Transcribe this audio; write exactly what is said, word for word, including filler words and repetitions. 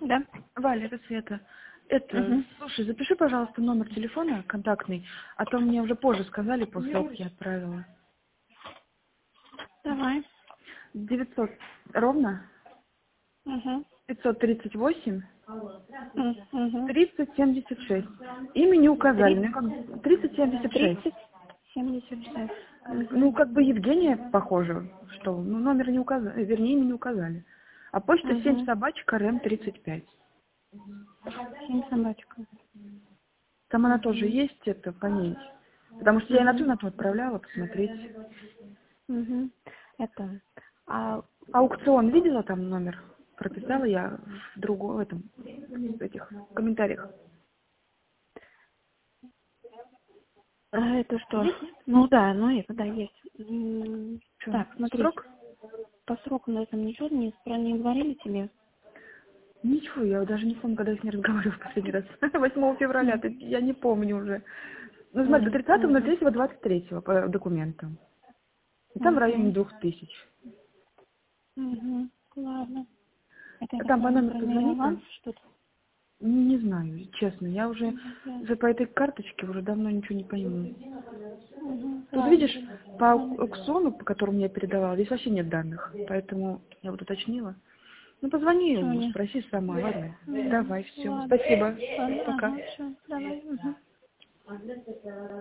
Да. Валя, это Света. Это, Угу. слушай, запиши, пожалуйста, номер телефона контактный, а то мне уже позже сказали, после того, как я отправила. Давай. девятьсот ровно Угу. пятьсот тридцать восемь Угу. тридцать семьдесят шесть. Имя не указали. Ну, как тридцать семьдесят шесть. тридцать семьдесят шесть. Ну, Угу. как бы Евгения похоже, что, ну, номер не указали, вернее, имя не указали. А почта семь Угу. собачка РМ тридцать пять. Семь собачка. Там она тоже Угу. есть, это понять. Потому что я и на ту, и Угу. на ту отправляла посмотреть. Угу. Это. А Аукцион видела там номер? Прописала я в другом, в этом, в этих комментариях. а это что? Есть, нет? Ну да, ну это да, есть. М, Что, Так, смотри. срок? По сроку на этом ничего не, спро- не говорили тебе? Ничего, я даже не помню, когда я с ней разговаривала в последний раз. восьмого февраля, М. ты- я не помню уже. Ну, смотри, до М, тридцатого ноль мгм, третьего двадцать третьего по документам. И там в районе мгм, двух тысяч. мгм. Ладно. Это, я так Там по понимаю, номеру про позвони-то. аванс что-то? Не, не знаю, честно, я уже Мгм, ясно. за по этой карточке уже давно ничего не пойму. Мгм, Тут ладно. видишь, по ау- Ладно. аукциону, по которому я передавала, здесь вообще нет данных, поэтому я вот уточнила. Ну, позвони ему, Соня. спроси сама, ладно? Мгм, Давай, все. ладно. Спасибо. Ладно, Пока. ага, все, давай. Мгм.